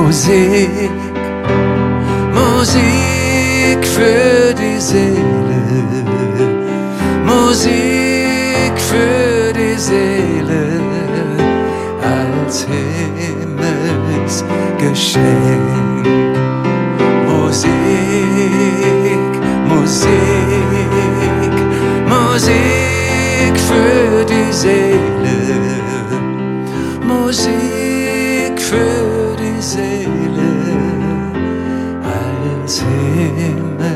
Musik, Musik für die Seele, Musik für die Seele, als Himmelsgeschenk. Musik, Musik, Musik für die Seele, Musik für die Seele, als Himmelsgeschenk.